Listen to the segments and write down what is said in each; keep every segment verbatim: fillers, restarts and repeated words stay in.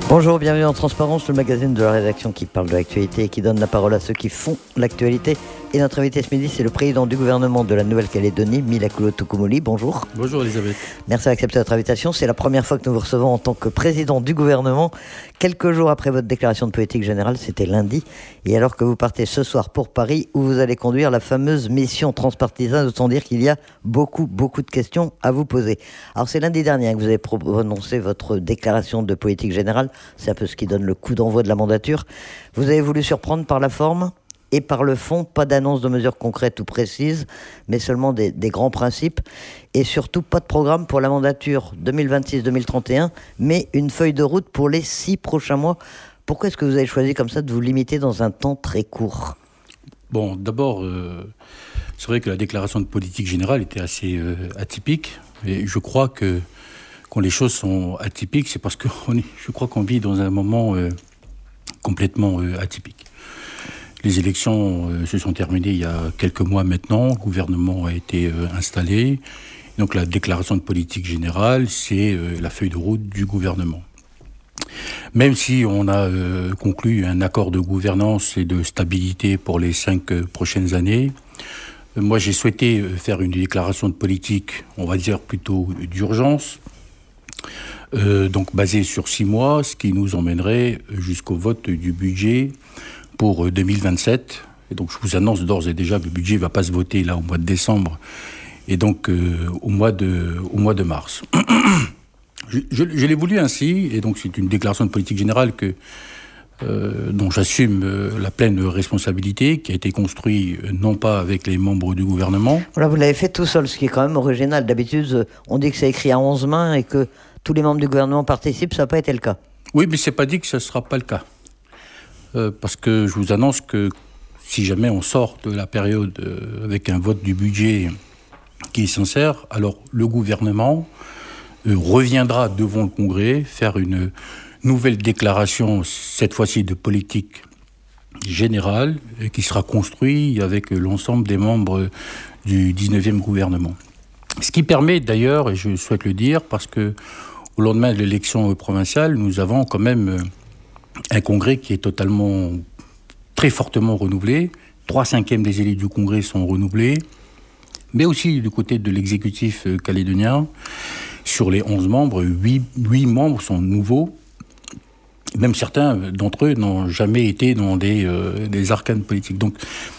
Bonjour, bienvenue en Transparence, le magazine de la rédaction qui parle de l'actualité et qui donne la parole à ceux qui font l'actualité. Et notre invité ce midi, c'est le président du gouvernement de la Nouvelle-Calédonie, Mila Kulo-Tukumuli. Bonjour. Bonjour Elisabeth. Merci d'accepter notre invitation. C'est la première fois que nous vous recevons en tant que président du gouvernement. Quelques jours après votre déclaration de politique générale, c'était lundi. Et alors que vous partez ce soir pour Paris, où vous allez conduire la fameuse mission transpartisane, autant dire qu'il y a beaucoup, beaucoup de questions à vous poser. Alors c'est lundi dernier que vous avez prononcé votre déclaration de politique générale. C'est un peu ce qui donne le coup d'envoi de la mandature. Vous avez voulu surprendre par la forme et par le fond, pas d'annonce de mesures concrètes ou précises, mais seulement des, des grands principes. Et surtout, pas de programme pour la mandature deux mille vingt-six deux mille trente et un, mais une feuille de route pour les six prochains mois. Pourquoi est-ce que vous avez choisi comme ça de vous limiter dans un temps très court ? Bon, d'abord, euh, c'est vrai que la déclaration de politique générale était assez euh, atypique. Et je crois que quand les choses sont atypiques, c'est parce que on est, je crois qu'on vit dans un moment euh, complètement euh, atypique. Les élections euh, se sont terminées il y a quelques mois maintenant. Le gouvernement a été euh, installé. Donc la déclaration de politique générale, c'est euh, la feuille de route du gouvernement. Même si on a euh, conclu un accord de gouvernance et de stabilité pour les cinq euh, prochaines années, euh, moi j'ai souhaité euh, faire une déclaration de politique, on va dire plutôt d'urgence, euh, donc basée sur six mois, ce qui nous emmènerait jusqu'au vote du budget pour deux mille vingt-sept. Et donc je vous annonce d'ores et déjà que le budget ne va pas se voter là au mois de décembre et donc euh, au, mois de, au mois de mars. je, je, je l'ai voulu ainsi, et donc c'est une déclaration de politique générale que, euh, dont j'assume euh, la pleine responsabilité, qui a été construite euh, non pas avec les membres du gouvernement. Voilà, vous l'avez fait tout seul, ce qui est quand même original. D'habitude, on dit que c'est écrit à onze mains et que tous les membres du gouvernement participent, ça n'a pas été le cas. Oui, mais c'est pas dit que ce ne sera pas le cas. Euh, parce que je vous annonce que si jamais on sort de la période euh, avec un vote du budget qui est sincère, alors le gouvernement euh, reviendra devant le Congrès faire une nouvelle déclaration, cette fois-ci de politique générale, euh, qui sera construite avec l'ensemble des membres du dix-neuvième gouvernement. Ce qui permet d'ailleurs, et je souhaite le dire, parce que au lendemain de l'élection provinciale, nous avons quand même euh, un congrès qui est totalement, très fortement renouvelé. Trois cinquièmes des élus du congrès sont renouvelés. Mais aussi du côté de l'exécutif calédonien, sur les onze membres, huit, huit membres sont nouveaux. Même certains d'entre eux n'ont jamais été dans des, euh, des arcanes politiques. Donc,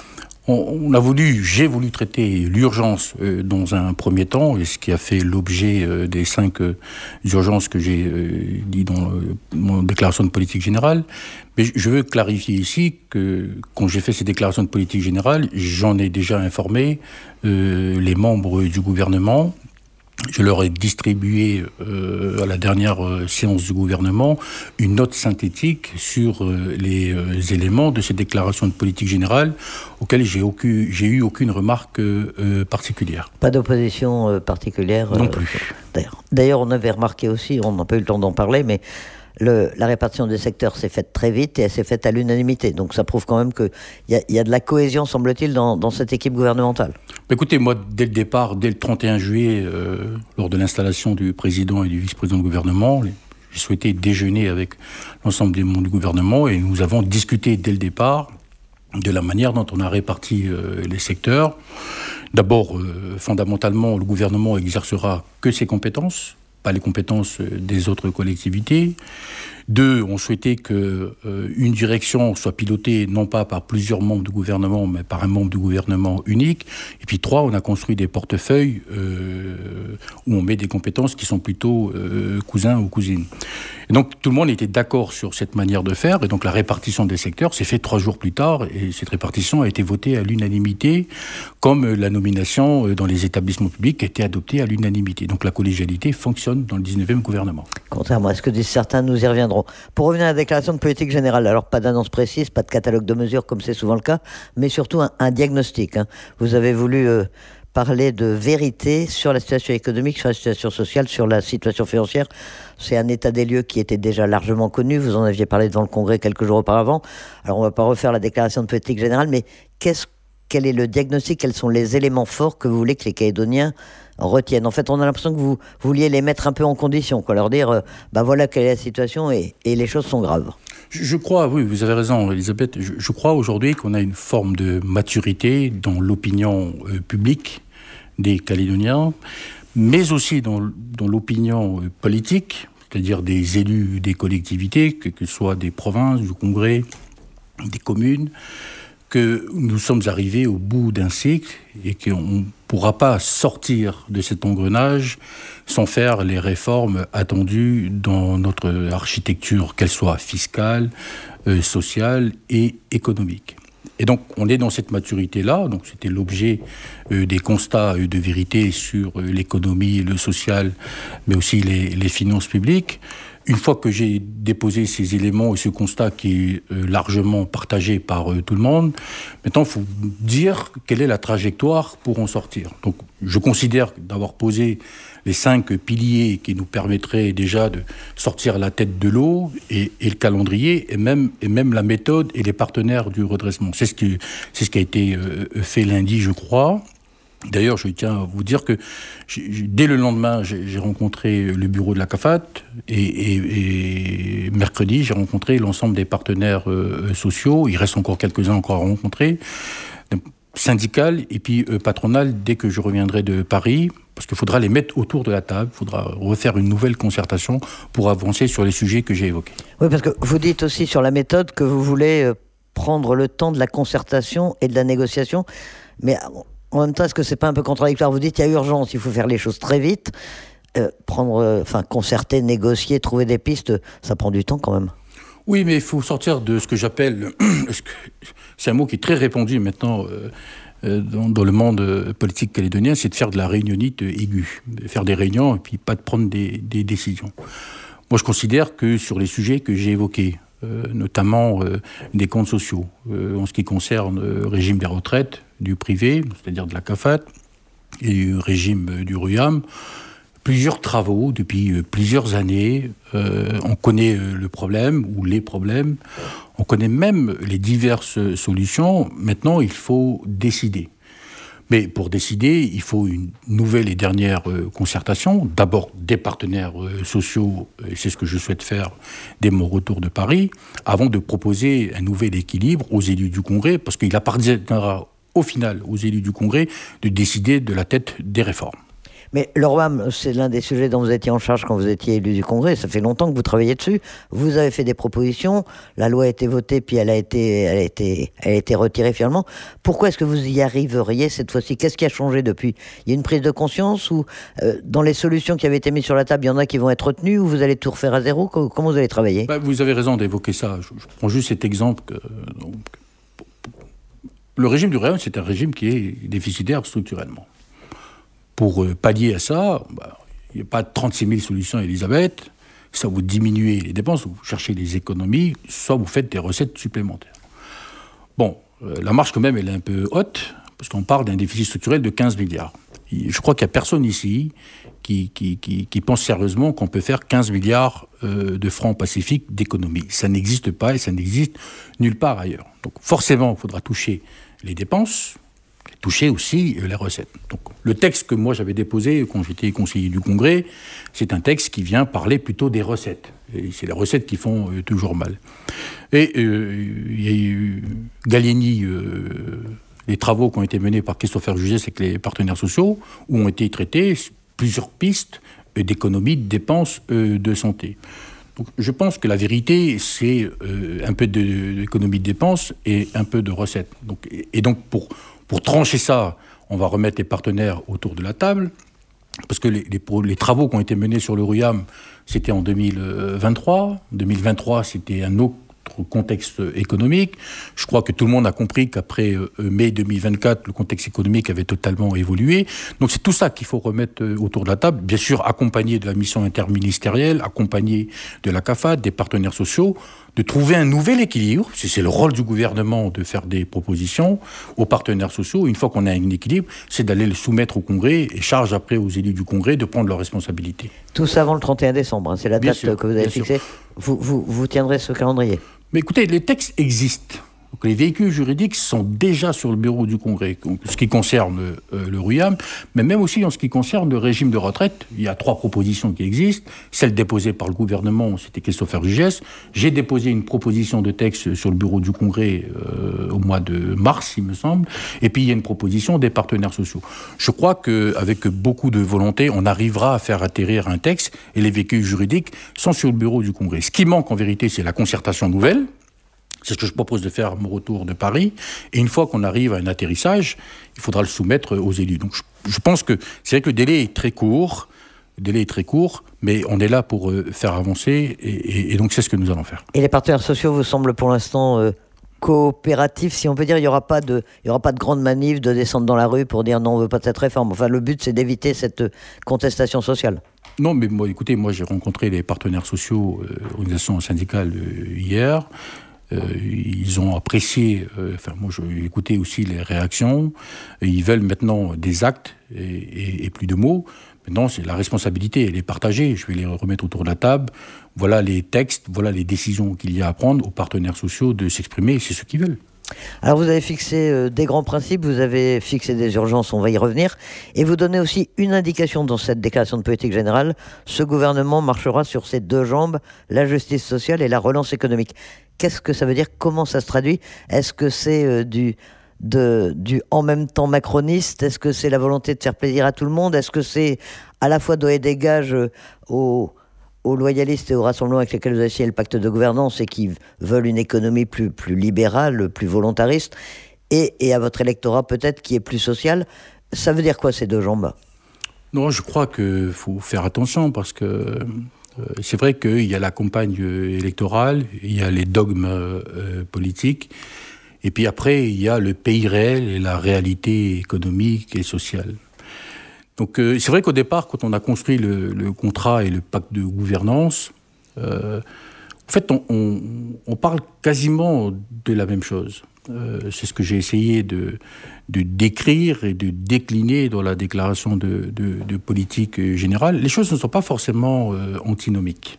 on, on a voulu, j'ai voulu traiter l'urgence euh, dans un premier temps, et ce qui a fait l'objet euh, des cinq euh, urgences que j'ai euh, dit dans euh, mon déclaration de politique générale. Mais je veux clarifier ici que quand j'ai fait ces déclarations de politique générale, j'en ai déjà informé euh, les membres du gouvernement. Je leur ai distribué euh, à la dernière euh, séance du gouvernement une note synthétique sur euh, les euh, éléments de ces déclarations de politique générale auxquelles j'ai, aucun, j'ai eu aucune remarque euh, particulière. Pas d'opposition euh, particulière euh, Non plus. D'ailleurs. D'ailleurs, on avait remarqué aussi, on n'a pas eu le temps d'en parler, mais Le, la répartition des secteurs s'est faite très vite et elle s'est faite à l'unanimité. Donc ça prouve quand même qu'il y, y a de la cohésion, semble-t-il, dans, dans cette équipe gouvernementale. Écoutez, moi, dès le départ, dès le trente et un juillet, euh, lors de l'installation du président et du vice-président du gouvernement, j'ai souhaité déjeuner avec l'ensemble des membres du gouvernement et nous avons discuté dès le départ de la manière dont on a réparti euh, les secteurs. D'abord, euh, fondamentalement, le gouvernement exercera que ses compétences, pas les compétences des autres collectivités. Deux, on souhaitait qu'une euh, direction soit pilotée non pas par plusieurs membres du gouvernement, mais par un membre du gouvernement unique. Et puis trois, on a construit des portefeuilles euh, où on met des compétences qui sont plutôt euh, cousins ou cousines. Et donc tout le monde était d'accord sur cette manière de faire. Et donc la répartition des secteurs s'est faite trois jours plus tard. Et cette répartition a été votée à l'unanimité, comme la nomination dans les établissements publics a été adoptée à l'unanimité. Donc la collégialité fonctionne dans le dix-neuvième gouvernement. Contrairement à ce que disent certains, nous y reviendrons. Pour revenir à la déclaration de politique générale, alors pas d'annonce précise, pas de catalogue de mesures comme c'est souvent le cas, mais surtout un, un diagnostic. Hein. Vous avez voulu euh, parler de vérité sur la situation économique, sur la situation sociale, sur la situation financière. C'est un état des lieux qui était déjà largement connu. Vous en aviez parlé devant le Congrès quelques jours auparavant. Alors on ne va pas refaire la déclaration de politique générale, mais qu'est-ce, quel est le diagnostic, quels sont les éléments forts que vous voulez que les Calédoniens retiennent. En fait, on a l'impression que vous, vous vouliez les mettre un peu en condition, quoi, leur dire, euh, bah voilà quelle est la situation et, et les choses sont graves. Je, je crois, oui, vous avez raison, Elisabeth. Je, je crois aujourd'hui qu'on a une forme de maturité dans l'opinion euh, publique des Calédoniens, mais aussi dans, dans l'opinion euh, politique, c'est-à-dire des élus des collectivités, que, que ce soit des provinces, du Congrès, des communes, que nous sommes arrivés au bout d'un cycle et qu'on ne pourra pas sortir de cet engrenage sans faire les réformes attendues dans notre architecture, qu'elle soit fiscale, euh, sociale et économique. Et donc, on est dans cette maturité-là. Donc, c'était l'objet euh, des constats euh, de vérité sur euh, l'économie, le social, mais aussi les, les finances publiques. Une fois que j'ai déposé ces éléments et ce constat qui est euh, largement partagé par euh, tout le monde, maintenant, il faut dire quelle est la trajectoire pour en sortir. Donc, je considère d'avoir posé les cinq piliers qui nous permettraient déjà de sortir la tête de l'eau et, et le calendrier et même, et même la méthode et les partenaires du redressement. C'est ce qui, c'est ce qui a été euh, fait lundi, je crois. D'ailleurs, je tiens à vous dire que j'ai, dès le lendemain, j'ai, j'ai rencontré le bureau de la CAFAT et, et, et mercredi, j'ai rencontré l'ensemble des partenaires euh, sociaux. Il reste encore quelques-uns encore à rencontrer, syndicales et puis euh, patronales, dès que je reviendrai de Paris, parce qu'il faudra les mettre autour de la table, il faudra refaire une nouvelle concertation pour avancer sur les sujets que j'ai évoqués. Oui, parce que vous dites aussi sur la méthode que vous voulez euh, prendre le temps de la concertation et de la négociation, mais en même temps, est-ce que c'est pas un peu contradictoire ? Vous dites qu'il y a urgence, il faut faire les choses très vite. Euh, prendre, enfin, euh, concerter, négocier, trouver des pistes, ça prend du temps quand même. Oui, mais il faut sortir de ce que j'appelle... c'est un mot qui est très répandu maintenant euh, dans, dans le monde politique calédonien, c'est de faire de la réunionnite aiguë. De faire des réunions et puis pas de prendre des, des décisions. Moi, je considère que sur les sujets que j'ai évoqués, Euh, notamment euh, des comptes sociaux, euh, en ce qui concerne le régime des retraites du privé, c'est-à-dire de la CAFAT, et du régime euh, du RUAM, plusieurs travaux depuis euh, plusieurs années. Euh, on connaît euh, le problème ou les problèmes, on connaît même les diverses solutions. Maintenant, il faut décider. Mais pour décider, il faut une nouvelle et dernière euh, concertation. D'abord des partenaires euh, sociaux, et c'est ce que je souhaite faire dès mon retour de Paris, avant de proposer un nouvel équilibre aux élus du Congrès, parce qu'il appartiendra au final aux élus du Congrès de décider de la tête des réformes. Mais le RUAM, c'est l'un des sujets dont vous étiez en charge quand vous étiez élu du Congrès. Ça fait longtemps que vous travaillez dessus. Vous avez fait des propositions. La loi a été votée, puis elle a été, elle a été, elle a été retirée finalement. Pourquoi est-ce que vous y arriveriez cette fois-ci ? Qu'est-ce qui a changé depuis ? Il y a une prise de conscience ou euh, dans les solutions qui avaient été mises sur la table, il y en a qui vont être retenues ou vous allez tout refaire à zéro ? Comment vous allez travailler ? Ben, vous avez raison d'évoquer ça. Je, je prends juste cet exemple. Que, donc, le régime du RUAM, c'est un régime qui est déficitaire structurellement. Pour pallier à ça, bah, il n'y a pas trente-six mille solutions, Elisabeth. Soit vous diminuez les dépenses, vous cherchez les économies, soit vous faites des recettes supplémentaires. Bon, euh, la marge quand même, elle est un peu haute, parce qu'on parle d'un déficit structurel de quinze milliards. Et je crois qu'il n'y a personne ici qui, qui, qui, qui pense sérieusement qu'on peut faire quinze milliards euh, de francs pacifiques d'économie. Ça n'existe pas et ça n'existe nulle part ailleurs. Donc forcément, il faudra toucher les dépenses, toucher aussi les recettes. Donc, le texte que moi j'avais déposé quand j'étais conseiller du Congrès, c'est un texte qui vient parler plutôt des recettes. Et c'est les recettes qui font euh, toujours mal. Et euh, il y a eu Gallieni, euh, les travaux qui ont été menés par Christopher Jugès avec les partenaires sociaux, où ont été traitées plusieurs pistes d'économie, de dépenses euh, de santé. Donc, je pense que la vérité, c'est euh, un peu de, d'économie de dépenses et un peu de recettes. Donc, et, et donc, pour Pour trancher ça, on va remettre les partenaires autour de la table, parce que les, les, les travaux qui ont été menés sur le RUAM, c'était en deux mille vingt-trois. En deux mille vingt-trois, c'était un autre contexte économique. Je crois que tout le monde a compris qu'après euh, mai deux mille vingt-quatre, le contexte économique avait totalement évolué. Donc c'est tout ça qu'il faut remettre euh, autour de la table, bien sûr accompagné de la mission interministérielle, accompagné de la CAFAT, des partenaires sociaux, de trouver un nouvel équilibre. C'est, c'est le rôle du gouvernement de faire des propositions aux partenaires sociaux. Une fois qu'on a un équilibre, c'est d'aller le soumettre au Congrès et charge après aux élus du Congrès de prendre leurs responsabilités. Tout ça avant le trente et un décembre, hein. C'est la bien date sûr, que vous avez fixée. Vous, vous, vous tiendrez ce calendrier ? Mais écoutez, les textes existent. Donc les véhicules juridiques sont déjà sur le bureau du Congrès, ce qui concerne euh, le RUAM, mais même aussi en ce qui concerne le régime de retraite. Il y a trois propositions qui existent. Celle déposée par le gouvernement, c'était Christopher Gugès. J'ai déposé une proposition de texte sur le bureau du Congrès euh, au mois de mars, il me semble. Et puis il y a une proposition des partenaires sociaux. Je crois qu'avec beaucoup de volonté, on arrivera à faire atterrir un texte et les véhicules juridiques sont sur le bureau du Congrès. Ce qui manque en vérité, c'est la concertation nouvelle. C'est ce que je propose de faire à mon retour de Paris. Et une fois qu'on arrive à un atterrissage, il faudra le soumettre aux élus. Donc je, je pense que c'est vrai que le délai est très court, le délai est très court, mais on est là pour euh, faire avancer, et, et, et donc c'est ce que nous allons faire. Et les partenaires sociaux vous semblent pour l'instant euh, coopératifs, si on peut dire. Il n'y aura pas de, il y aura pas de grande manif de descendre dans la rue pour dire non, on ne veut pas de cette réforme. Enfin, le but, c'est d'éviter cette contestation sociale. Non, mais moi, écoutez, moi j'ai rencontré les partenaires sociaux, euh, organisations syndicales euh, hier. Euh, ils ont apprécié, euh, enfin moi j'ai écouté aussi les réactions, et ils veulent maintenant des actes et, et, et plus de mots. Maintenant c'est la responsabilité, elle est partagée, je vais les remettre autour de la table. Voilà les textes, voilà les décisions qu'il y a à prendre aux partenaires sociaux de s'exprimer, c'est ce qu'ils veulent. Alors vous avez fixé euh, des grands principes, vous avez fixé des urgences, on va y revenir, et vous donnez aussi une indication dans cette déclaration de politique générale. Ce gouvernement marchera sur ses deux jambes, la justice sociale et la relance économique. Qu'est-ce que ça veut dire? Comment ça se traduit? Est-ce que c'est euh, du, de, du en même temps macroniste? Est-ce que c'est la volonté de faire plaisir à tout le monde? Est-ce que c'est à la fois donner des gages euh, aux... aux loyalistes et aux rassemblements avec lesquels vous avez signé le pacte de gouvernance et qui veulent une économie plus, plus libérale, plus volontariste, et, et à votre électorat peut-être qui est plus social? Ça veut dire quoi ces deux jambes? Non, je crois qu'il faut faire attention parce que euh, c'est vrai qu'il y a la campagne électorale, il y a les dogmes euh, politiques, et puis après il y a le pays réel et la réalité économique et sociale. Donc euh, c'est vrai qu'au départ, quand on a construit le, le contrat et le pacte de gouvernance, euh, en fait, on, on, on parle quasiment de la même chose. Euh, c'est ce que j'ai essayé de, de décrire et de décliner dans la déclaration de, de, de politique générale. Les choses ne sont pas forcément euh, antinomiques.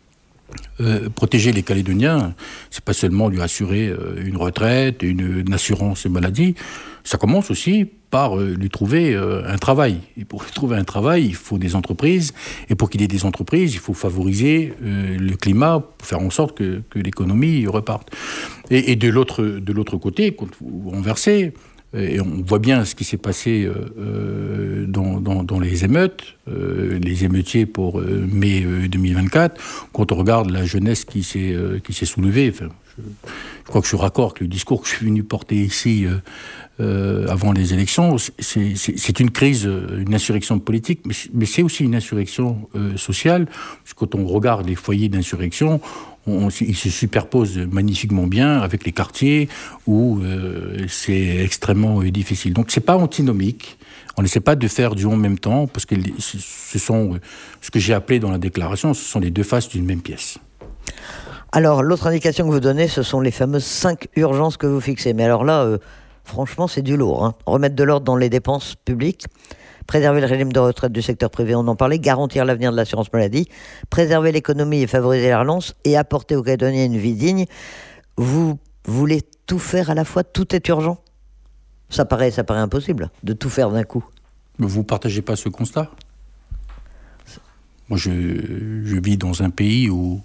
Euh, protéger les Calédoniens, c'est pas seulement lui assurer euh, une retraite, une, une assurance maladie. Ça commence aussi par euh, lui trouver euh, un travail. Et pour lui trouver un travail, il faut des entreprises. Et pour qu'il y ait des entreprises, il faut favoriser euh, le climat pour faire en sorte que, que l'économie reparte. Et, et de l'autre, de l'autre côté, quand vous renversez, et on voit bien ce qui s'est passé euh, dans, dans, dans les émeutes, euh, les émeutiers pour euh, mai euh, deux mille vingt-quatre. Quand on regarde la jeunesse qui s'est, euh, qui s'est soulevée, enfin, je, je crois que je suis raccord avec le discours que je suis venu porter ici euh, euh, avant les élections. C'est, c'est, c'est une crise, une insurrection politique, mais, mais c'est aussi une insurrection euh, sociale. Parce que quand on regarde les foyers d'insurrection, On, il se superpose magnifiquement bien avec les quartiers où euh, c'est extrêmement euh, difficile. Donc c'est pas antinomique. On n'essaie pas de faire du en même temps parce que ce sont euh, ce que j'ai appelé dans la déclaration, ce sont les deux faces d'une même pièce. Alors l'autre indication que vous donnez, ce sont les fameuses cinq urgences que vous fixez. Mais alors là, euh, franchement, c'est du lourd. Hein. Remettre de l'ordre dans les dépenses publiques. Préserver le régime de retraite du secteur privé, on en parlait, garantir l'avenir de l'assurance maladie, préserver l'économie et favoriser la relance, et apporter aux Calédoniens une vie digne. Vous voulez tout faire à la fois? Tout est urgent? Ça paraît, ça paraît impossible de tout faire d'un coup. Mais vous ne partagez pas ce constat? Moi, je, je vis dans un pays où,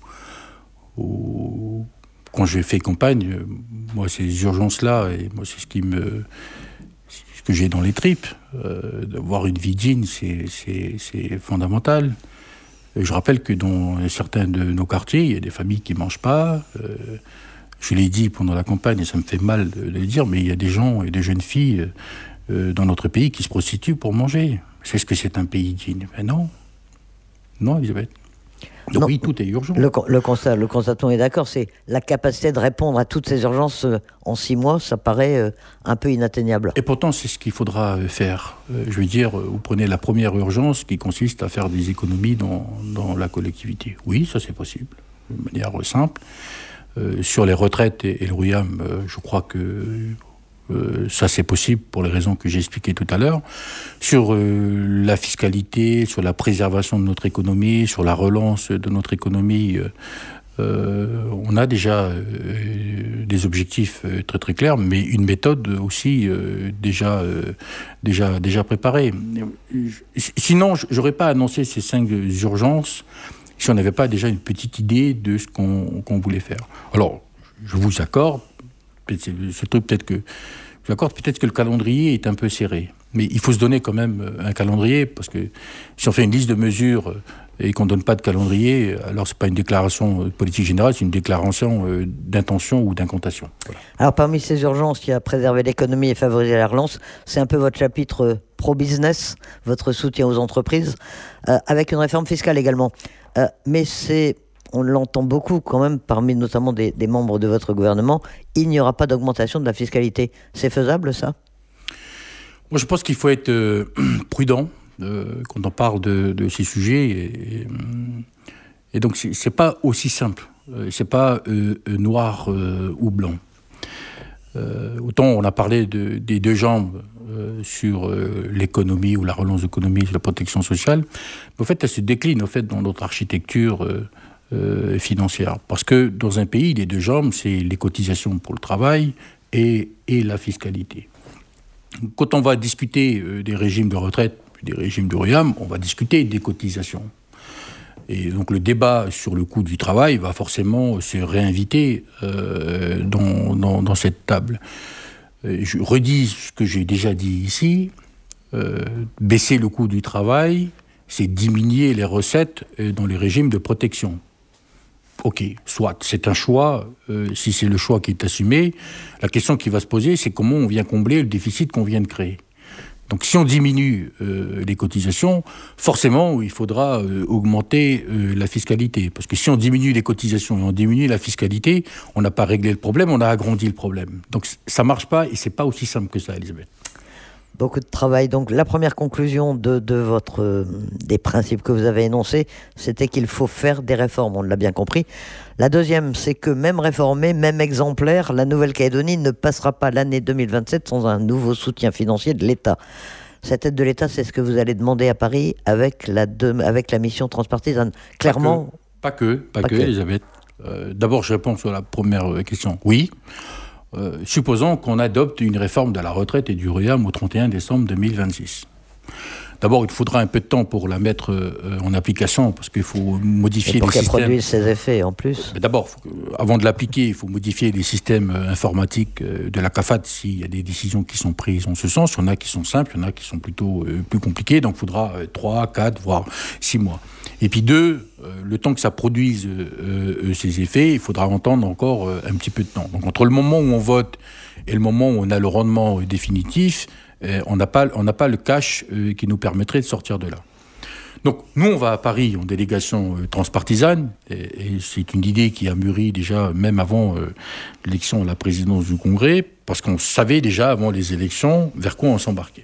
où quand je fais campagne, moi, ces urgences-là, et moi, c'est ce qui me... que j'ai dans les tripes. Euh, d'avoir une vie digne, c'est, c'est, c'est fondamental. Et je rappelle que dans certains de nos quartiers, il y a des familles qui ne mangent pas. Euh, je l'ai dit pendant la campagne, et ça me fait mal de le dire, mais il y a des gens et des jeunes filles euh, dans notre pays qui se prostituent pour manger. Est-ce que c'est un pays digne? Ben non. Non, Elisabeth. Donc non, oui, tout est urgent. Le, le constat, le constat, on est d'accord, c'est la capacité de répondre à toutes ces urgences euh, en six mois, ça paraît euh, un peu inatteignable. Et pourtant, c'est ce qu'il faudra faire. Euh, je veux dire, vous prenez la première urgence qui consiste à faire des économies dans, dans la collectivité. Oui, ça c'est possible, de manière simple. Euh, sur les retraites et, et le RUAM, euh, je crois que Euh, ça, c'est possible pour les raisons que j'ai expliquées tout à l'heure. Sur euh, la fiscalité, sur la préservation de notre économie, sur la relance de notre économie, euh, Euh, on a déjà euh, des objectifs euh, très très clairs, mais une méthode aussi euh, déjà, euh, déjà, déjà préparée. Sinon, je n'aurais pas annoncé ces cinq urgences si on n'avait pas déjà une petite idée de ce qu'on, qu'on voulait faire. Alors, je vous accorde, c'est, c'est peut-être que, je vous accorde peut-être que le calendrier est un peu serré. Mais il faut se donner quand même un calendrier, parce que si on fait une liste de mesures et qu'on ne donne pas de calendrier, alors ce n'est pas une déclaration de politique générale, c'est une déclaration d'intention ou d'incantation. Voilà. Alors parmi ces urgences, il y a préserver l'économie et favoriser la relance. C'est un peu votre chapitre pro-business, votre soutien aux entreprises, euh, avec une réforme fiscale également. Euh, mais c'est, on l'entend beaucoup quand même, parmi notamment des, des membres de votre gouvernement, il n'y aura pas d'augmentation de la fiscalité. C'est faisable, ça ? Moi, je pense qu'il faut être euh, prudent euh, quand on parle de, de ces sujets. Et, et donc, c'est, c'est pas aussi simple. Euh, c'est pas euh, noir euh, ou blanc. Euh, autant on a parlé de, des deux jambes euh, sur euh, l'économie ou la relance économique, la protection sociale. Mais au fait, elle se décline au fait, dans notre architecture euh, euh, financière. Parce que dans un pays, les deux jambes, c'est les cotisations pour le travail et, et la fiscalité. Quand on va discuter euh, des régimes de retraite, des régimes de REAM, on va discuter des cotisations. Et donc le débat sur le coût du travail va forcément se réinviter euh, dans, dans, dans cette table. Et je redis ce que j'ai déjà dit ici, euh, baisser le coût du travail, c'est diminuer les recettes euh, dans les régimes de protection. Ok, soit, c'est un choix, euh, si c'est le choix qui est assumé, la question qui va se poser, c'est comment on vient combler le déficit qu'on vient de créer. Donc si on diminue euh, les cotisations, forcément, il faudra euh, augmenter euh, la fiscalité. Parce que si on diminue les cotisations et on diminue la fiscalité, on n'a pas réglé le problème, on a agrandi le problème. Donc ça ne marche pas et ce n'est pas aussi simple que ça, Elisabeth. Beaucoup de travail. Donc la première conclusion de, de votre, euh, des principes que vous avez énoncés, c'était qu'il faut faire des réformes, on l'a bien compris. La deuxième, c'est que même réformée, même exemplaire, la Nouvelle-Calédonie ne passera pas l'année deux mille vingt-sept sans un nouveau soutien financier de l'État. Cette aide de l'État, c'est ce que vous allez demander à Paris avec la, de, avec la mission transpartisane. Clairement... Pas que, pas que, pas que, que Elisabeth. Euh, d'abord, je réponds sur la première question. Oui. Euh, supposons qu'on adopte une réforme de la retraite et du REAM au trente et un décembre deux mille vingt-six. D'abord, il faudra un peu de temps pour la mettre euh, en application, parce qu'il faut modifier les systèmes. Et pour qu'elle produise ses effets, en plus. Mais d'abord, faut que, avant de l'appliquer, il faut modifier les systèmes euh, informatiques euh, de la CAFAD s'il y a des décisions qui sont prises en ce sens. Il y en a qui sont simples, il y en a qui sont plutôt euh, plus compliquées. Donc, il faudra euh, trois, quatre, voire six mois. Et puis deux, euh, le temps que ça produise euh, euh, ses effets, il faudra entendre encore euh, un petit peu de temps. Donc, entre le moment où on vote et le moment où on a le rendement euh, définitif, Euh, on n'a pas, on n'a pas le cash euh, qui nous permettrait de sortir de là. Donc, nous, on va à Paris en délégation euh, transpartisane, et, et c'est une idée qui a mûri déjà, même avant euh, l'élection à la présidence du Congrès, parce qu'on savait déjà, avant les élections, vers quoi on s'embarquait.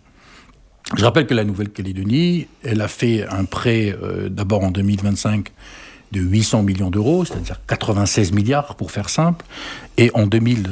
Je rappelle que la Nouvelle-Calédonie, elle a fait un prêt, euh, d'abord en deux mille vingt-cinq, de huit cents millions d'euros, c'est-à-dire quatre-vingt-seize milliards pour faire simple. Et en deux mille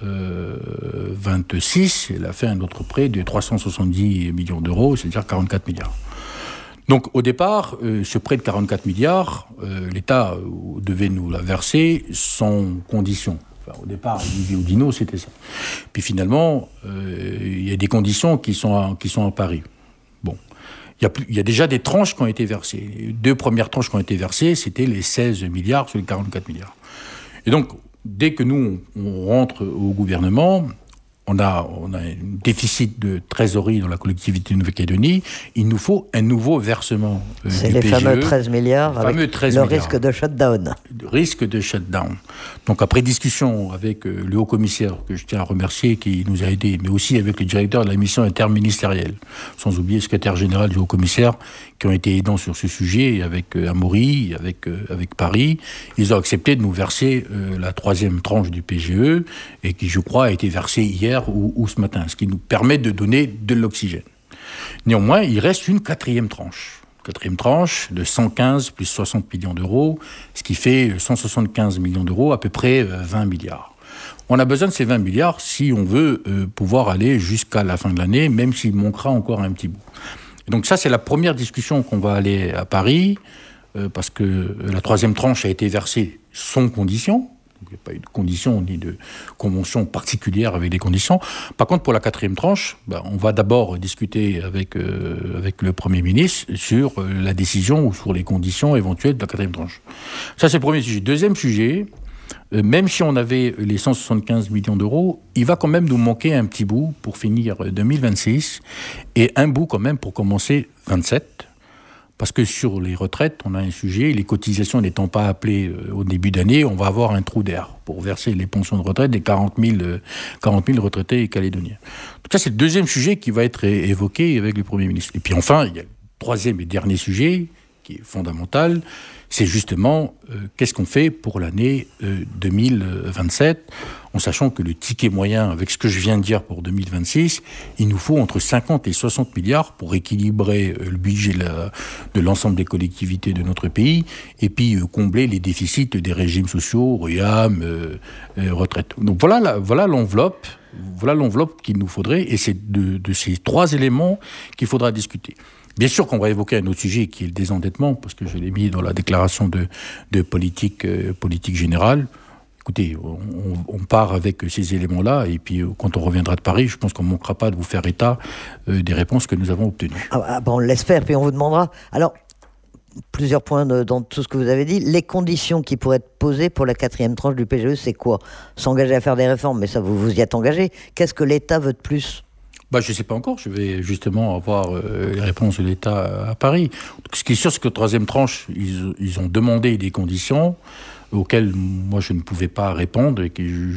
vingt-six, elle a fait un autre prêt de trois cent soixante-dix millions d'euros, c'est-à-dire quarante-quatre milliards. Donc au départ, euh, ce prêt de quarante-quatre milliards, euh, l'État euh, devait nous la verser sans condition. Enfin, au départ, Dino, c'était ça. Puis finalement, euh, il y a des conditions qui sont à, qui sont à Paris. Bon. Il y, a plus, il y a déjà des tranches qui ont été versées. Les deux premières tranches qui ont été versées, c'était les seize milliards sur les quarante-quatre milliards. Et donc, dès que nous, on, on rentre au gouvernement, on a, on a un déficit de trésorerie dans la collectivité de Nouvelle-Calédonie, il nous faut un nouveau versement euh, C'est du les P G E, fameux treize milliards, avec fameux treize le milliards. risque de shutdown. Le risque de shutdown. Donc après discussion avec euh, le haut-commissaire, que je tiens à remercier, qui nous a aidés, mais aussi avec le directeur de la mission interministérielle, sans oublier le secrétaire général du haut-commissaire, qui ont été aidants sur ce sujet, avec euh, Amaury, avec, euh, avec Paris. Ils ont accepté de nous verser euh, la troisième tranche du P G E, et qui, je crois, a été versée hier ou, ou ce matin, ce qui nous permet de donner de l'oxygène. Néanmoins, il reste une quatrième tranche. Quatrième tranche de cent quinze plus soixante millions d'euros, ce qui fait cent soixante-quinze millions d'euros, à peu près vingt milliards. On a besoin de ces vingt milliards si on veut euh, pouvoir aller jusqu'à la fin de l'année, même s'il manquera encore un petit bout. Et donc ça, c'est la première discussion qu'on va aller à Paris, euh, parce que la troisième tranche a été versée sans condition. Il n'y a pas eu de conditions ni de convention particulière avec des conditions. Par contre, pour la quatrième tranche, ben, on va d'abord discuter avec, euh, avec le Premier ministre sur euh, la décision ou sur les conditions éventuelles de la quatrième tranche. Ça, c'est le premier sujet. Deuxième sujet, euh, même si on avait les cent soixante-quinze millions d'euros, il va quand même nous manquer un petit bout pour finir deux mille vingt-six et un bout quand même pour commencer vingt-sept. Parce que sur les retraites, on a un sujet, les cotisations n'étant pas appelées au début d'année, on va avoir un trou d'air pour verser les pensions de retraite des quarante mille retraités calédoniens. Donc ça, c'est le deuxième sujet qui va être évoqué avec le Premier ministre. Et puis enfin, il y a le troisième et dernier sujet, qui est fondamental, c'est justement euh, qu'est-ce qu'on fait pour l'année euh, deux mille vingt-sept, en sachant que le ticket moyen, avec ce que je viens de dire pour deux mille vingt-six, il nous faut entre cinquante et soixante milliards pour équilibrer euh, le budget de, la, de l'ensemble des collectivités de notre pays, et puis euh, combler les déficits des régimes sociaux, R U A M, euh, euh, retraite. Donc voilà, la, voilà l'enveloppe, voilà l'enveloppe qu'il nous faudrait, et c'est de, de ces trois éléments qu'il faudra discuter. Bien sûr qu'on va évoquer un autre sujet qui est le désendettement, parce que je l'ai mis dans la déclaration de, de politique, euh, politique générale. Écoutez, on, on part avec ces éléments-là, et puis quand on reviendra de Paris, je pense qu'on ne manquera pas de vous faire état euh, des réponses que nous avons obtenues. Ah, ah, bon, on l'espère, puis on vous demandera. Alors, plusieurs points de, dans tout ce que vous avez dit. Les conditions qui pourraient être posées pour la quatrième tranche du P G E, c'est quoi? S'engager à faire des réformes, mais ça, vous vous y êtes engagé. Qu'est-ce que l'État veut de plus? Bah, je ne sais pas encore. Je vais justement avoir euh, les réponses de l'État à Paris. Donc, ce qui est sûr, c'est que la troisième tranche, ils, ils ont demandé des conditions auxquelles moi je ne pouvais pas répondre et que je,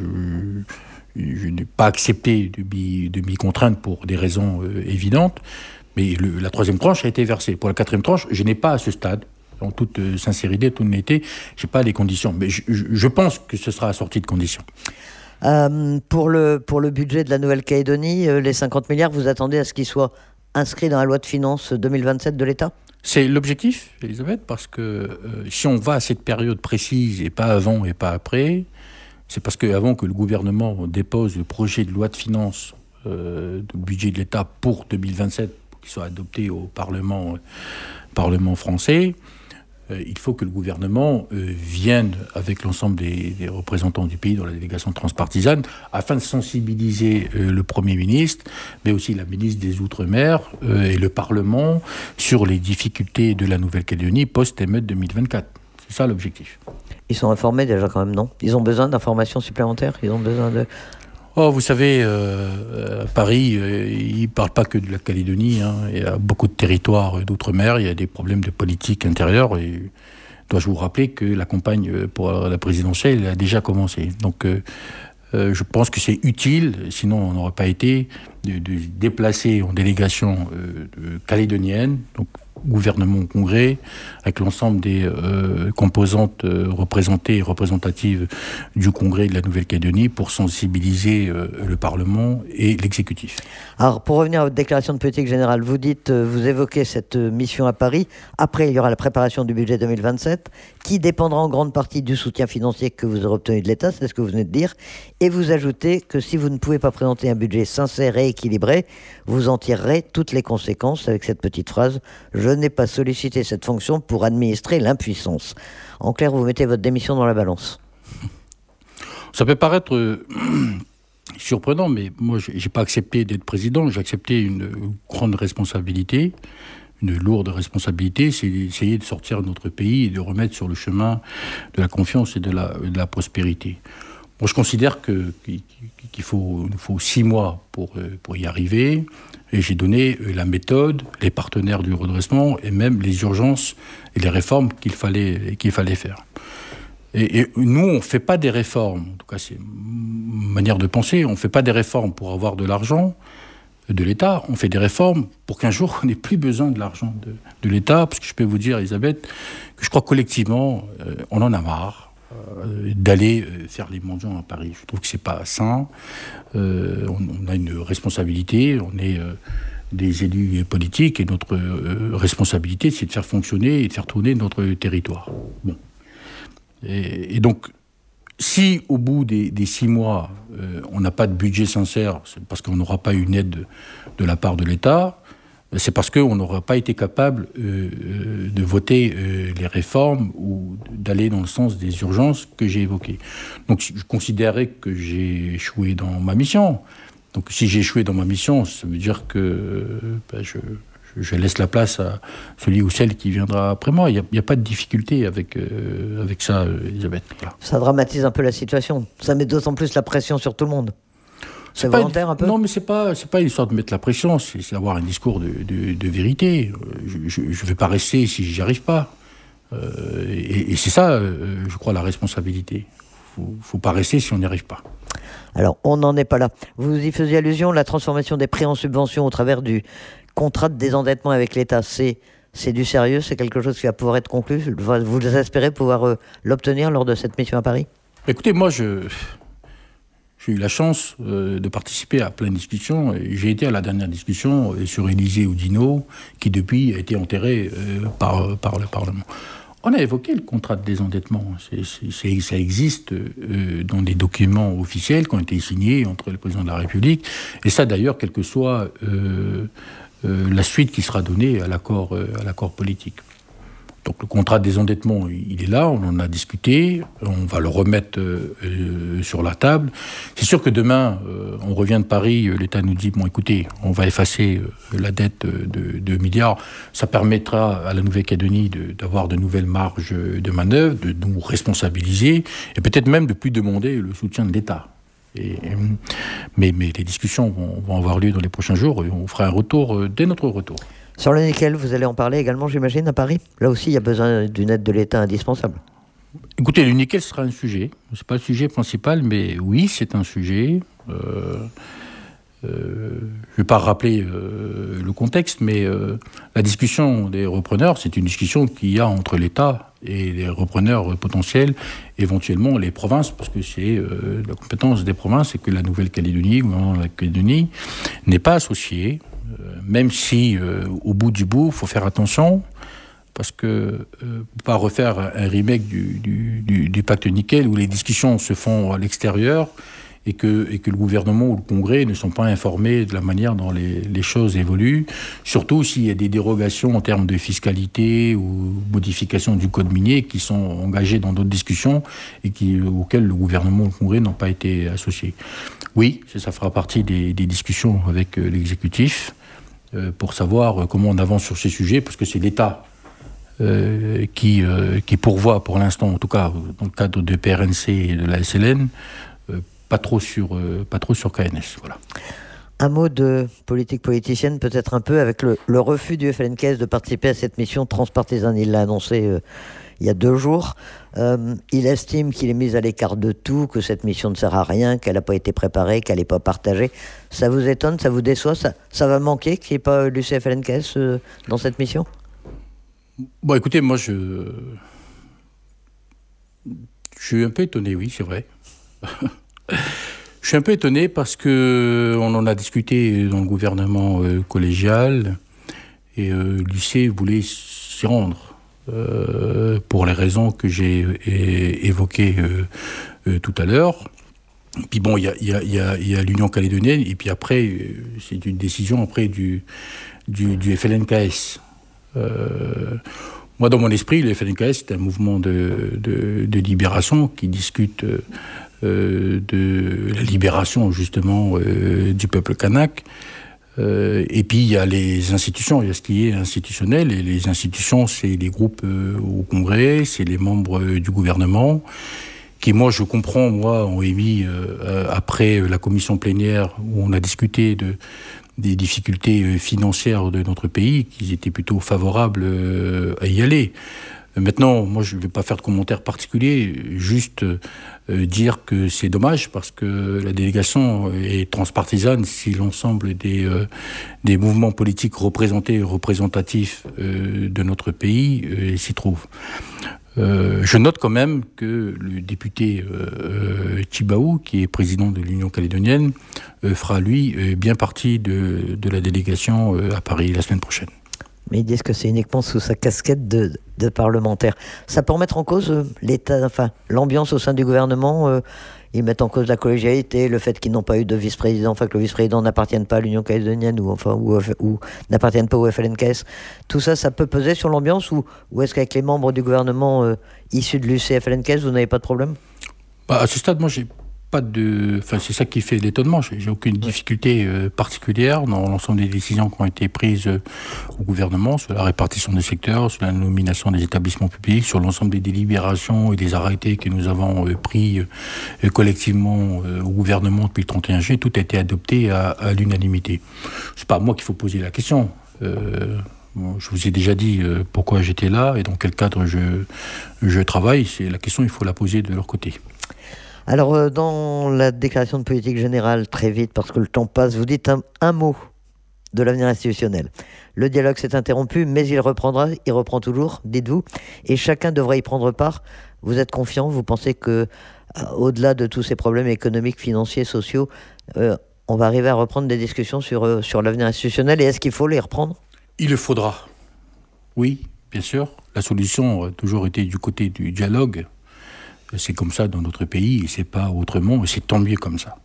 je, je n'ai pas accepté de m'y, de m'y contraindre pour des raisons euh, évidentes. Mais le, la troisième tranche a été versée. Pour la quatrième tranche, je n'ai pas à ce stade, en toute euh, sincérité, toute honnêteté, je n'ai pas les conditions. Mais je, je, je pense que ce sera assorti de conditions. Euh, pour, le, pour le budget de la Nouvelle-Calédonie, euh, les cinquante milliards, vous attendez à ce qu'ils soient inscrits dans la loi de finances deux mille vingt-sept de l'État? C'est l'objectif, Elisabeth, parce que euh, si on va à cette période précise et pas avant et pas après, c'est parce qu'avant que le gouvernement dépose le projet de loi de finances euh, du budget de l'État pour deux mille vingt-sept, pour qu'il soit adopté au Parlement, euh, Parlement français, euh, il faut que le gouvernement euh, vienne avec l'ensemble des, des représentants du pays dans la délégation transpartisane afin de sensibiliser euh, le Premier ministre, mais aussi la ministre des Outre-mer euh, et le Parlement sur les difficultés de la Nouvelle-Calédonie post-émeute deux mille vingt-quatre. C'est ça l'objectif. Ils sont informés déjà quand même, non? Ils ont besoin d'informations supplémentaires? Ils ont besoin de... Oh, vous savez, euh, à Paris, euh, ils ne parlent pas que de la Calédonie. Hein. Il y a beaucoup de territoires d'outre-mer, il y a des problèmes de politique intérieure. Et dois-je vous rappeler que la campagne pour la présidentielle a déjà commencé. Donc, euh, euh, je pense que c'est utile, sinon on n'aurait pas été, de, de déplacer en délégation euh, de calédonienne, donc gouvernement au Congrès, avec l'ensemble des euh, composantes euh, représentées et représentatives du Congrès de la Nouvelle-Calédonie pour sensibiliser euh, le Parlement et l'exécutif. Alors, pour revenir à votre déclaration de politique générale, vous dites, euh, vous évoquez cette euh, mission à Paris. Après, il y aura la préparation du budget deux mille vingt-sept, qui dépendra en grande partie du soutien financier que vous aurez obtenu de l'État, c'est ce que vous venez de dire. Et vous ajoutez que si vous ne pouvez pas présenter un budget sincère et équilibré, vous en tirerez toutes les conséquences avec cette petite phrase « Je n'ai pas sollicité cette fonction pour administrer l'impuissance ». En clair, vous mettez votre démission dans la balance. Ça peut paraître euh, surprenant, mais moi, je n'ai pas accepté d'être président. J'ai accepté une grande responsabilité, une lourde responsabilité, c'est d'essayer de sortir notre pays et de remettre sur le chemin de la confiance et de la, de la prospérité. Moi, je considère que, qu'il faut, il faut six mois pour, pour y arriver. Et j'ai donné la méthode, les partenaires du redressement et même les urgences et les réformes qu'il fallait, qu'il fallait faire. Et, et nous, on ne fait pas des réformes, en tout cas c'est une manière de penser, on ne fait pas des réformes pour avoir de l'argent de l'État, on fait des réformes pour qu'un jour on n'ait plus besoin de l'argent de, de l'État, parce que je peux vous dire, Elisabeth, que je crois collectivement, euh, on en a marre euh, d'aller euh, faire les mendiants à Paris. Je trouve que c'est pas sain, euh, on, on a une responsabilité, on est euh, des élus politiques, et notre euh, responsabilité, c'est de faire fonctionner et de faire tourner notre territoire. Bon. Et, et donc, si au bout des, des six mois, euh, on n'a pas de budget sincère, c'est parce qu'on n'aura pas une aide de, de la part de l'État, c'est parce qu'on n'aura pas été capable euh, de voter euh, les réformes ou d'aller dans le sens des urgences que j'ai évoquées. Donc je considérais que j'ai échoué dans ma mission. Donc si j'ai échoué dans ma mission, ça veut dire que ben, je, je laisse la place à celui ou celle qui viendra après moi. Il n'y a, a pas de difficulté avec, euh, avec ça, Elisabeth. Voilà. Ça dramatise un peu la situation. Ça met d'autant plus la pression sur tout le monde. C'est, c'est volontaire une, un peu ? Non, mais ce n'est pas, c'est pas une histoire de mettre la pression, c'est, c'est avoir un discours de, de, de vérité. Je ne vais pas rester si j'y arrive pas. Euh, et, et c'est ça, euh, je crois, la responsabilité. Il ne faut pas rester si on n'y arrive pas. Alors, on n'en est pas là. Vous y faisiez allusion, la transformation des prêts en subvention au travers du contrat de désendettement avec l'État, c'est, c'est du sérieux, c'est quelque chose qui va pouvoir être conclu. Vous espérez pouvoir euh, l'obtenir lors de cette mission à Paris ? Écoutez, moi, je... J'ai eu la chance euh, de participer à plein de discussions. J'ai été à la dernière discussion euh, sur Élysée Oudinot, qui depuis a été enterré euh, par, par le Parlement. On a évoqué le contrat de désendettement. C'est, c'est, c'est, ça existe euh, dans des documents officiels qui ont été signés entre le président de la République. Et ça, d'ailleurs, quelle que soit euh, euh, la suite qui sera donnée à l'accord, euh, à l'accord politique. Donc le contrat de désendettement, il est là, on en a discuté, on va le remettre euh, sur la table. C'est sûr que demain, euh, on revient de Paris, l'État nous dit, bon écoutez, on va effacer euh, la dette de deux milliards, ça permettra à la Nouvelle-Calédonie de, d'avoir de nouvelles marges de manœuvre, de nous responsabiliser, et peut-être même de plus demander le soutien de l'État. Et, mais, mais les discussions vont, vont avoir lieu dans les prochains jours, et on fera un retour euh, dès notre retour. Sur le nickel, vous allez en parler également, j'imagine, à Paris ? Là aussi, il y a besoin d'une aide de l'État indispensable. Écoutez, le nickel sera un sujet. Ce n'est pas le sujet principal, mais oui, c'est un sujet. Euh, euh, je ne vais pas rappeler euh, le contexte, mais euh, la discussion des repreneurs, c'est une discussion qu'il y a entre l'État et les repreneurs potentiels, éventuellement les provinces, parce que c'est euh, la compétence des provinces, et que la Nouvelle-Calédonie, ou la Calédonie, n'est pas associée. Même si, euh, au bout du bout, il faut faire attention, parce que euh, on ne peut pas refaire un remake du, du, du, du pacte nickel où les discussions se font à l'extérieur et que, et que le gouvernement ou le Congrès ne sont pas informés de la manière dont les, les choses évoluent, surtout s'il y a des dérogations en termes de fiscalité ou modification du code minier qui sont engagées dans d'autres discussions et qui, auxquelles le gouvernement ou le Congrès n'ont pas été associés. Oui, ça fera partie des, des discussions avec euh, l'exécutif euh, pour savoir comment on avance sur ces sujets, parce que c'est l'État euh, qui, euh, qui pourvoit pour l'instant, en tout cas dans le cadre de P R N C et de la S L N, euh, pas trop sur, euh, pas trop sur K N S. Voilà. Un mot de politique politicienne, peut-être un peu, avec le, le refus du F L N K S de participer à cette mission transpartisane. Il l'a annoncé euh, il y a deux jours. Euh, il estime qu'il est mis à l'écart de tout, que cette mission ne sert à rien, qu'elle n'a pas été préparée, qu'elle n'est pas partagée. Ça vous étonne, ça vous déçoit, ça, ça va manquer qu'il n'y ait pas l'U C F L N K S euh, dans cette mission ? Bon, écoutez, moi, je... Je suis un peu étonné, oui, c'est vrai. Je suis un peu étonné parce qu'on en a discuté dans le gouvernement euh, collégial et euh, l'U C voulait s'y rendre. Euh, pour les raisons que j'ai é- évoquées euh, euh, tout à l'heure. Puis bon, il y a, y a, y a, y a l'Union calédonienne, et puis après, euh, c'est une décision après du, du, du F L N K S. Euh, moi, dans mon esprit, le F L N K S, c'est un mouvement de, de, de libération qui discute euh, de la libération, justement, euh, du peuple kanak. Euh, et puis, il y a les institutions, il y a ce qui est institutionnel, et les institutions, c'est les groupes euh, au Congrès, c'est les membres euh, du gouvernement, qui, moi, je comprends, moi, ont émis, euh, après la commission plénière, où on a discuté de, des difficultés financières de notre pays, qu'ils étaient plutôt favorables euh, à y aller. Maintenant, moi, je ne vais pas faire de commentaires particuliers, juste euh, dire que c'est dommage parce que la délégation est transpartisane si l'ensemble des, euh, des mouvements politiques représentés et représentatifs euh, de notre pays euh, s'y trouvent. Euh, je note quand même que le député euh, Tjibaou, qui est président de l'Union calédonienne, euh, fera, lui, euh, bien partie de, de la délégation euh, à Paris la semaine prochaine. Mais ils disent que c'est uniquement sous sa casquette de, de parlementaire. Ça peut remettre en cause euh, l'état, enfin, l'ambiance au sein du gouvernement. Euh, ils mettent en cause la collégialité, le fait qu'ils n'ont pas eu de vice-président, enfin que le vice-président n'appartienne pas à l'Union calédonienne ou, enfin, ou, ou n'appartienne pas au F L N K S. Tout ça, ça peut peser sur l'ambiance ou, ou est-ce qu'avec les membres du gouvernement euh, issus de l'U C F L N K S, vous n'avez pas de problème? Bah, à ce stade, moi, j'ai pas de... Enfin, c'est ça qui fait l'étonnement. J'ai, j'ai aucune difficulté euh, particulière dans l'ensemble des décisions qui ont été prises euh, au gouvernement sur la répartition des secteurs, sur la nomination des établissements publics, sur l'ensemble des délibérations et des arrêtés que nous avons euh, pris euh, collectivement euh, au gouvernement depuis le trente et un juillet. Tout a été adopté à, à l'unanimité. C'est pas à moi qu'il faut poser la question. Euh, Je vous ai déjà dit euh, pourquoi j'étais là et dans quel cadre je, je travaille. C'est la question, il faut la poser de leur côté. Alors, euh, dans la déclaration de politique générale, très vite, parce que le temps passe, vous dites un, un mot de l'avenir institutionnel. Le dialogue s'est interrompu, mais il reprendra, il reprend toujours, dites-vous, et chacun devrait y prendre part. Vous êtes confiant, vous pensez que, euh, au-delà de tous ces problèmes économiques, financiers, sociaux, euh, on va arriver à reprendre des discussions sur, euh, sur l'avenir institutionnel, et est-ce qu'il faut les reprendre ? Il le faudra. Oui, bien sûr. La solution a toujours été du côté du dialogue. C'est comme ça dans notre pays et c'est pas autrement et c'est tant mieux comme ça.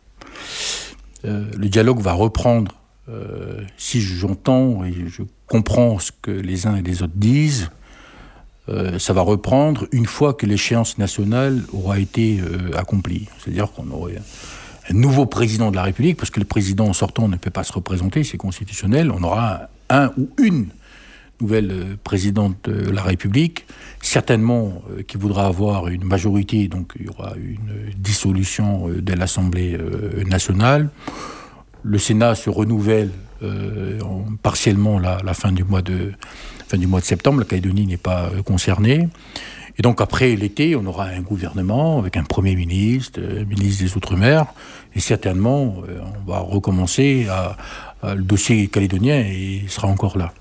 Euh, le dialogue va reprendre euh, si j'entends et je comprends ce que les uns et les autres disent. Euh, ça va reprendre une fois que l'échéance nationale aura été euh, accomplie. C'est-à-dire qu'on aurait un nouveau président de la République, parce que le président sortant ne peut pas se représenter, c'est constitutionnel. On aura un, un ou une nouvelle présidente de la République, certainement euh, qui voudra avoir une majorité, donc il y aura une dissolution euh, de l'Assemblée euh, nationale. Le Sénat se renouvelle euh, en, partiellement la, la fin du mois de fin du mois de septembre. La Calédonie n'est pas euh, concernée. Et donc après l'été, on aura un gouvernement avec un Premier ministre, euh, ministre des Outre-mer, et certainement euh, on va recommencer à, à, le dossier calédonien et il sera encore là.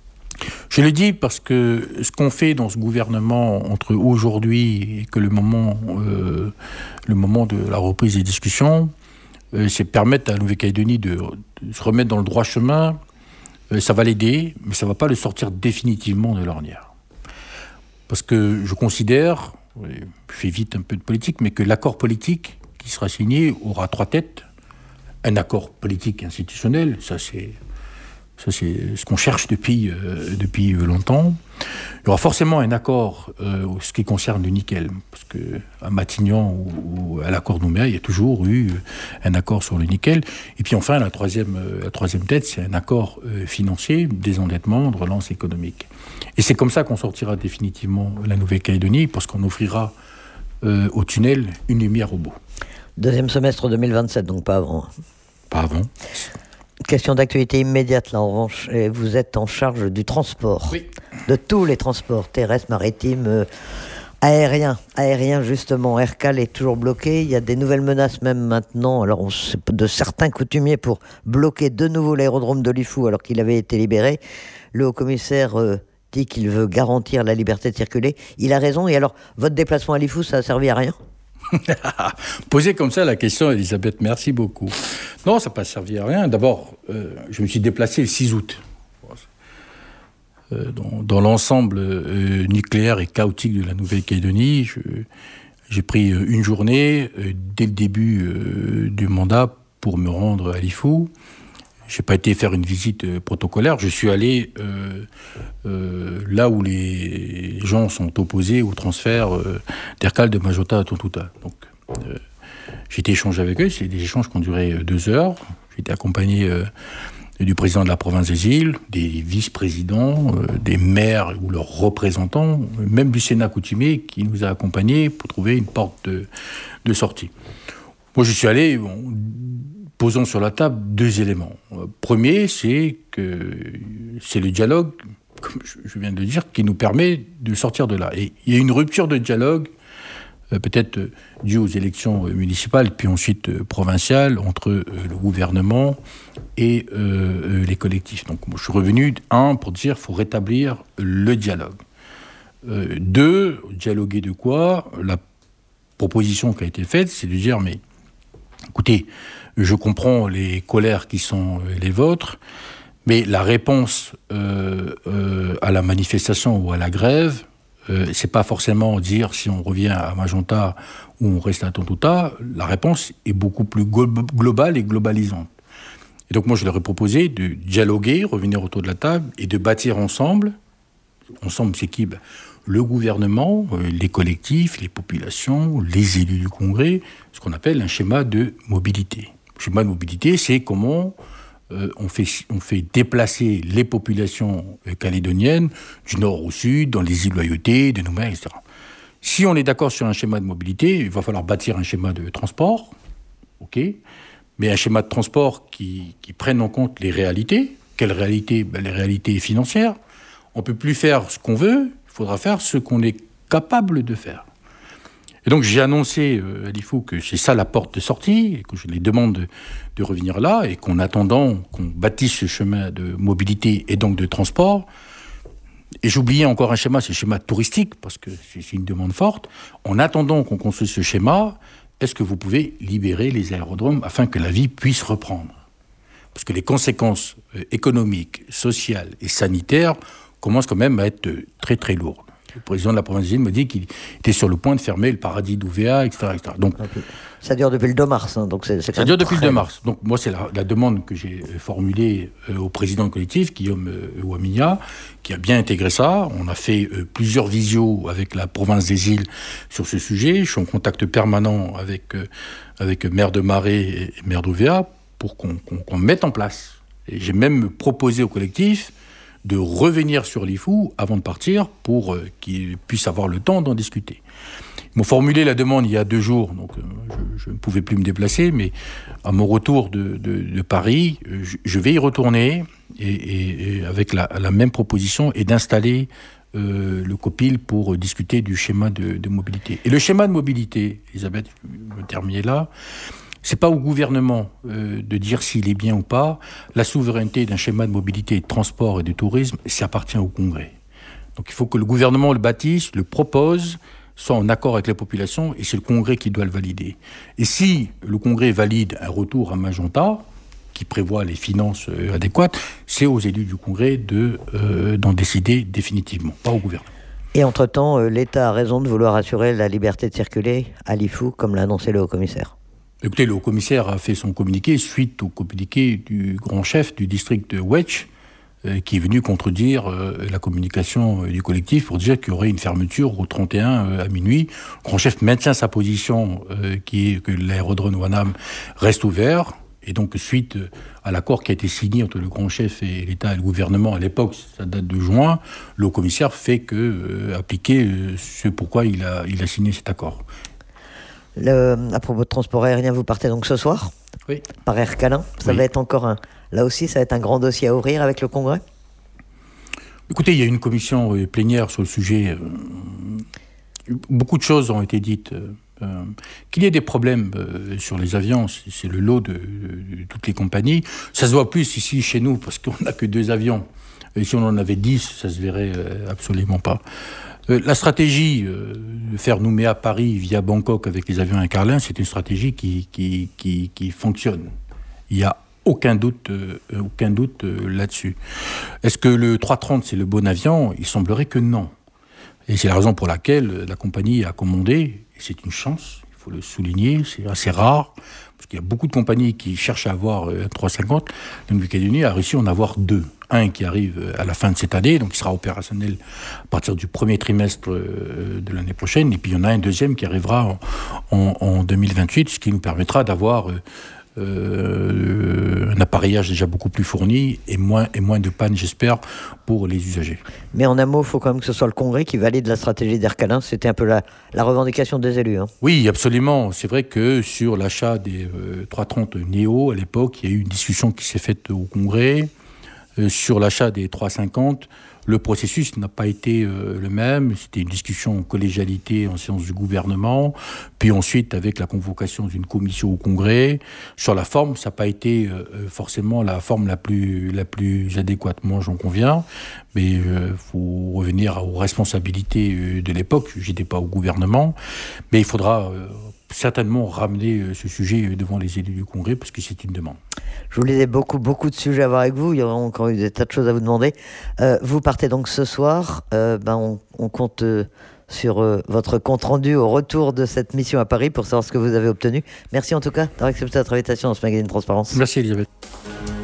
Je le dis parce que ce qu'on fait dans ce gouvernement entre aujourd'hui et que le moment, euh, le moment de la reprise des discussions, euh, c'est permettre à la Nouvelle-Calédonie de, de se remettre dans le droit chemin. Euh, ça va l'aider, mais ça ne va pas le sortir définitivement de l'ornière. Parce que je considère, je fais vite un peu de politique, mais que l'accord politique qui sera signé aura trois têtes. Un accord politique institutionnel, ça c'est... Ça, c'est ce qu'on cherche depuis, euh, depuis longtemps. Il y aura forcément un accord euh, ce qui concerne le nickel, parce qu'à Matignon ou, ou à l'accord Nouméa, il y a toujours eu un accord sur le nickel. Et puis enfin, la troisième, la troisième tête, c'est un accord euh, financier, désendettement, de relance économique. Et c'est comme ça qu'on sortira définitivement la Nouvelle-Calédonie, parce qu'on offrira euh, au tunnel une lumière au bout. Deuxième semestre deux mille vingt-sept, donc pas avant. Pas avant. Question d'actualité immédiate, là, en revanche. Et vous êtes en charge du transport. Oui. De tous les transports, terrestres, maritimes, euh, aériens. Aériens, justement. Aircal est toujours bloqué. Il y a des nouvelles menaces, même maintenant. Alors, on sait de certains coutumiers pour bloquer de nouveau l'aérodrome de Lifou, alors qu'il avait été libéré. Le haut-commissaire euh, dit qu'il veut garantir la liberté de circuler. Il a raison. Et alors, votre déplacement à Lifou, ça a servi à rien ? Poser comme ça la question, Elisabeth, merci beaucoup. Non, ça n'a pas servi à rien. D'abord, euh, je me suis déplacé le six août. Euh, dans, dans l'ensemble euh, nucléaire et chaotique de la Nouvelle-Calédonie, je, j'ai pris une journée euh, dès le début euh, du mandat pour me rendre à Lifou. Je n'ai pas été faire une visite euh, protocolaire. Je suis allé euh, euh, là où les gens sont opposés au transfert euh, d'Aircal de Majota à Tontouta. Donc, euh, j'ai été échangé avec eux. C'est des échanges qui ont duré euh, deux heures. J'ai été accompagné euh, du président de la province des îles, des vice-présidents, euh, des maires ou leurs représentants, même du Sénat coutumier qui nous a accompagnés pour trouver une porte de, de sortie. Moi, je suis allé... Bon, posons sur la table deux éléments. Premier, c'est que c'est le dialogue, comme je viens de le dire, qui nous permet de sortir de là. Et il y a une rupture de dialogue, peut-être due aux élections municipales, puis ensuite provinciales, entre le gouvernement et euh, les collectifs. Donc moi, je suis revenu, un, pour dire qu'il faut rétablir le dialogue. Euh, deux, dialoguer de quoi ? La proposition qui a été faite, c'est de dire, mais écoutez, je comprends les colères qui sont les vôtres, mais la réponse euh, euh, à la manifestation ou à la grève euh, c'est pas forcément dire si on revient à Magenta ou on reste à Tontouta. La réponse est beaucoup plus glo- globale et globalisante. Et donc moi, je leur ai proposé de dialoguer, revenir autour de la table et de bâtir ensemble. Ensemble, c'est qui ? Ben, le gouvernement, euh, les collectifs, les populations, les élus du Congrès, ce qu'on appelle un schéma de mobilité. Le schéma de mobilité, c'est comment euh, on, fait, on fait déplacer les populations euh, calédoniennes du nord au sud, dans les îles Loyauté, de Nouméa, et cetera. Si on est d'accord sur un schéma de mobilité, il va falloir bâtir un schéma de transport, ok, mais un schéma de transport qui, qui prenne en compte les réalités. Quelles réalités ? Ben, les réalités financières. On ne peut plus faire ce qu'on veut, il faudra faire ce qu'on est capable de faire. Et donc j'ai annoncé euh, à l'I F O que c'est ça la porte de sortie, et que je les demande de, de revenir là, et qu'en attendant qu'on bâtisse ce chemin de mobilité et donc de transport, et j'oubliais encore un schéma, c'est le schéma touristique, parce que c'est, c'est une demande forte, en attendant qu'on construise ce schéma, est-ce que vous pouvez libérer les aérodromes afin que la vie puisse reprendre ? Parce que les conséquences euh, économiques, sociales et sanitaires commence quand même à être très très lourde. Le président de la province des îles me dit qu'il était sur le point de fermer le paradis d'Ouvéa, et cetera, et cetera. Donc, ça dure depuis le deux mars. Hein, donc c'est, c'est ça dure depuis très... le deux mars. Donc moi, c'est la, la demande que j'ai formulée euh, au président collectif, Guillaume euh, Ouamia, qui a bien intégré ça. On a fait euh, plusieurs visios avec la province des îles sur ce sujet. Je suis en contact permanent avec, euh, avec maire de Marais et maire d'Ouvéa pour qu'on, qu'on, qu'on mette en place. Et j'ai même proposé au collectif de revenir sur l'I F O avant de partir pour euh, qu'ils puissent avoir le temps d'en discuter. Ils m'ont formulé la demande il y a deux jours, donc euh, je, je ne pouvais plus me déplacer, mais à mon retour de, de, de Paris, je, je vais y retourner et, et, et avec la, la même proposition et d'installer euh, le COPIL pour discuter du schéma de, de mobilité. Et le schéma de mobilité, Elisabeth, je vais terminer là, c'est pas au gouvernement euh, de dire s'il est bien ou pas. La souveraineté d'un schéma de mobilité, de transport et de tourisme, ça appartient au Congrès. Donc il faut que le gouvernement le bâtisse, le propose, soit en accord avec la population, et c'est le Congrès qui doit le valider. Et si le Congrès valide un retour à Magenta, qui prévoit les finances euh, adéquates, c'est aux élus du Congrès de, euh, d'en décider définitivement, pas au gouvernement. Et entre-temps, euh, l'État a raison de vouloir assurer la liberté de circuler à l'I F O, comme l'a annoncé le haut-commissaire. Écoutez, le haut-commissaire a fait son communiqué suite au communiqué du grand chef du district de Ouetch, euh, qui est venu contredire euh, la communication euh, du collectif pour dire qu'il y aurait une fermeture au trente et un euh, à minuit. Le grand chef maintient sa position, euh, qui est que l'aérodrome Wanam reste ouvert. Et donc, suite à l'accord qui a été signé entre le grand chef et l'État et le gouvernement, à l'époque, ça date de juin, le haut-commissaire fait que euh, appliquer euh, ce pourquoi il a, il a signé cet accord. Le, à propos de transport aérien, vous partez donc ce soir ? Oui. Par Air Calin. Ça oui. va être encore un... Là aussi, ça va être un grand dossier à ouvrir avec le Congrès ? Écoutez, il y a une commission euh, plénière sur le sujet. Euh, beaucoup de choses ont été dites. Euh, euh, qu'il y ait des problèmes euh, sur les avions, c'est, c'est le lot de, de, de toutes les compagnies. Ça se voit plus ici, chez nous, parce qu'on n'a que deux avions. Et si on en avait dix, ça se verrait euh, absolument pas. Euh, la stratégie euh, de faire Nouméa Paris via Bangkok avec les avions Air Calin, c'est une stratégie qui, qui, qui, qui fonctionne. Il n'y a aucun doute, euh, aucun doute euh, là-dessus. Est-ce que le trois cent trente, c'est le bon avion ? Il semblerait que non. Et c'est la raison pour laquelle la compagnie a commandé, et c'est une chance, il faut le souligner, c'est assez rare, parce qu'il y a beaucoup de compagnies qui cherchent à avoir un trois cent cinquante. La Nouvelle-Calédonie a réussi à en avoir deux. Un qui arrive à la fin de cette année, donc qui sera opérationnel à partir du premier trimestre de l'année prochaine. Et puis il y en a un deuxième qui arrivera en, en, en deux mille vingt-huit, ce qui nous permettra d'avoir euh, un appareillage déjà beaucoup plus fourni et moins, et moins de panne, j'espère, pour les usagers. Mais en un mot, il faut quand même que ce soit le Congrès qui valide la stratégie d'Air Calin. C'était un peu la, la revendication des élus. Hein. Oui, absolument. C'est vrai que sur l'achat des euh, trois cent trente Neo, à l'époque, il y a eu une discussion qui s'est faite au Congrès. Euh, sur l'achat des trois cent cinquante, le processus n'a pas été euh, le même. C'était une discussion en collégialité en séance du gouvernement, puis ensuite avec la convocation d'une commission au Congrès. Sur la forme, ça n'a pas été euh, forcément la forme la plus, la plus adéquate. Moi, j'en conviens, mais il euh, faut revenir aux responsabilités euh, de l'époque. J'étais pas au gouvernement, mais il faudra... Euh, certainement ramener ce sujet devant les élus du Congrès, parce que c'est une demande. Je vous lisais beaucoup, beaucoup de sujets à voir avec vous. Il y aura encore eu des tas de choses à vous demander. Euh, vous partez donc ce soir. Euh, ben on, on compte euh, sur euh, votre compte-rendu au retour de cette mission à Paris pour savoir ce que vous avez obtenu. Merci en tout cas d'avoir accepté notre invitation dans ce magazine Transparence. Merci Elisabeth.